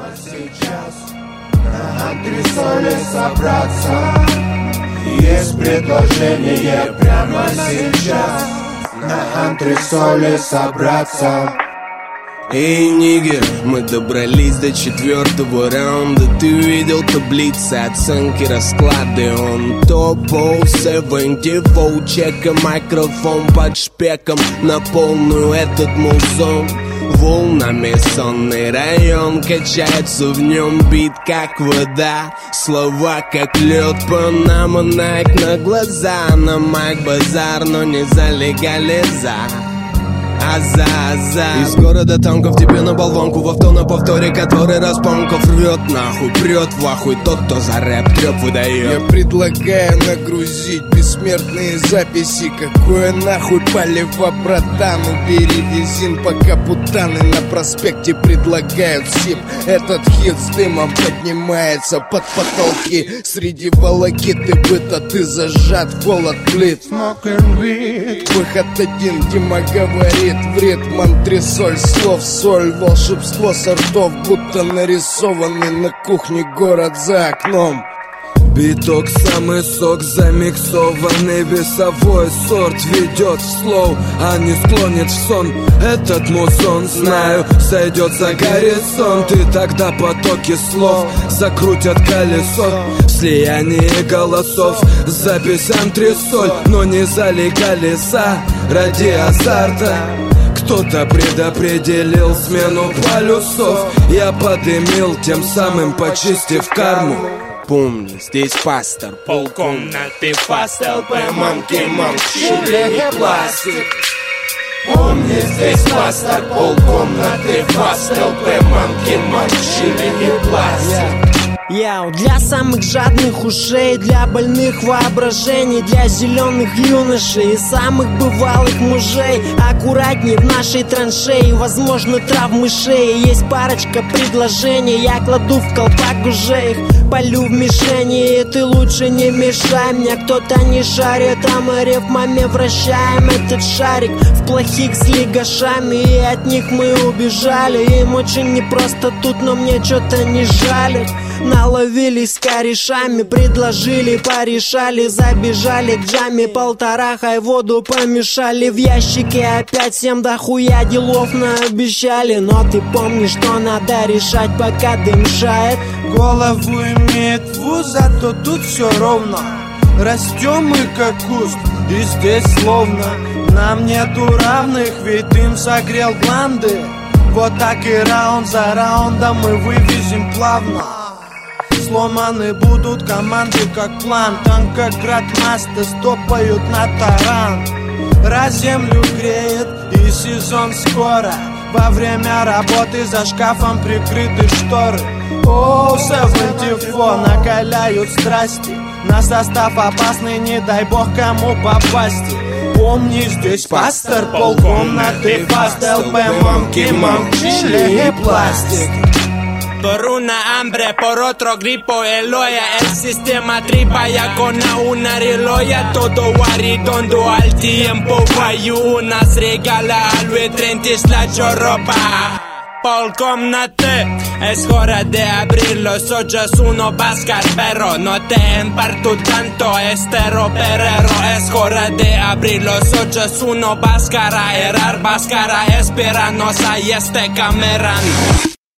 Сейчас на антресоле собраться. Есть предложение прямо сейчас. На антресоле собраться. Эй, нигер, мы добрались до 4-го раунда. Ты видел таблицы, оценки, расклады. Он топ-оу, 74, чека, микрофон под шпеком. На полную этот музон. Волнами сонный район качается, в нем бит как вода, слова как лед, Панама, Найк на глаза. На майк базар, но не за легализа. Аза. Из города танков тебе на болванку, в авто на повторе, который распанков рвет нахуй, прет в ахуй тот, кто за рэп трёп выдает. Я предлагаю нагрузить бессмертные записи. Какое нахуй палево, братан, убери визин, пока путаны на проспекте предлагают сип. Этот хит с дымом поднимается под потолки. Среди волокиты быта ты зажат, холод плит. Выход один, Дима говорит в ритм антресоль, слов соль, волшебство сортов, будто нарисованный на кухне город за окном. Биток самый сок, замиксованный весовой сорт ведет в слоу, а не склонит в сон. Этот музон, знаю, сойдет за горизонт, и тогда потоки слов закрутят колесо в слиянии голосов. Запись антресоль, но не за легализа, ради азарта. Кто-то предопределил смену полюсов, я подымил, тем самым почистив карму. Помни, здесь пастор, полкомнаты, фастел, манки, чили и пластик. Помни, здесь пастор, полкомнаты, фастел, манки, чили и пластик. Яу, для самых жадных ушей, для больных воображений, для зеленых юношей и самых бывалых мужей. Аккуратней в нашей траншеи, возможно, травмы шеи. Есть парочка предложений, я кладу в колпак уже их, полю в мишени. И ты лучше не мешай мне, кто-то не шарит, а мы рифмами вращаем этот шарик в плохих с лигашами, и от них мы убежали. Им очень непросто тут, но мне что-то не жаль. Наловились корешами, предложили, порешали, забежали к джаме, полтора хай воду помешали. В ящике опять всем дохуя делов наобещали, но ты помни, что надо решать, пока дым шает. Голову имеет вуз, зато тут все ровно. Растем мы как куст, и здесь словно нам нету равных, ведь дым согрел гланды. Вот так и раунд за раундом мы вывезем плавно. Сломаны будут команды как план, танк как градмастер стопают на таран. Раз землю греет и сезон скоро, во время работы за шкафом прикрыты шторы. О, 74 накаляют страсти, на состав опасный, не дай бог кому попасть. Помни, здесь пастор, полкомнаты, фастел, манки, чили и пластик. Por una hambre, por otro gripo, eloya. El sistema tripa ya con una reloya. Todo guaridondo al tiempo. Guayu нас regala lui 30 la chorropa. Polcomnate, es hora de abrirlo. Soy just uno Bhaskar, pero no te imparto tanto este roperero. Es hora de abrirlo. Soy just uno Bhaskara, errar Bhaskara, esperanos a este cameran.